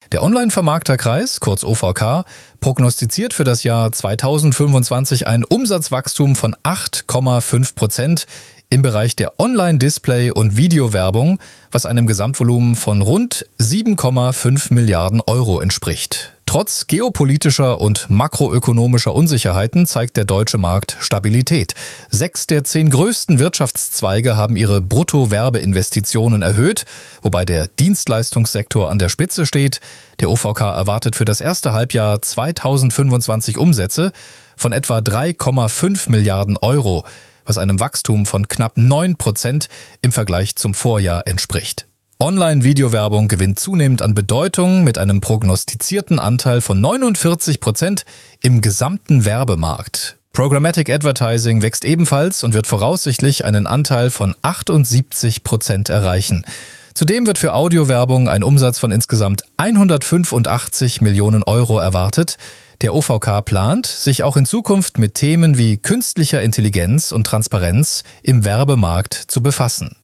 Der Online-Vermarkterkreis, kurz OVK, prognostiziert für das Jahr 2025 ein Umsatzwachstum von 8,5% im Bereich der Online-Display- und Videowerbung, was einem Gesamtvolumen von rund 7,5 Milliarden Euro entspricht. Trotz geopolitischer und makroökonomischer Unsicherheiten zeigt der deutsche Markt Stabilität. 6 der 10 größten Wirtschaftszweige haben ihre Bruttowerbeinvestitionen erhöht, wobei der Dienstleistungssektor an der Spitze steht. Der OVK erwartet für das erste Halbjahr 2025 Umsätze von etwa 3,5 Milliarden Euro, was einem Wachstum von knapp 9% im Vergleich zum Vorjahr entspricht. Online-Videowerbung gewinnt zunehmend an Bedeutung mit einem prognostizierten Anteil von 49% im gesamten Werbemarkt. Programmatic Advertising wächst ebenfalls und wird voraussichtlich einen Anteil von 78% erreichen. Zudem wird für Audiowerbung ein Umsatz von insgesamt 185 Millionen Euro erwartet. Der OVK plant, sich auch in Zukunft mit Themen wie künstlicher Intelligenz und Transparenz im Werbemarkt zu befassen.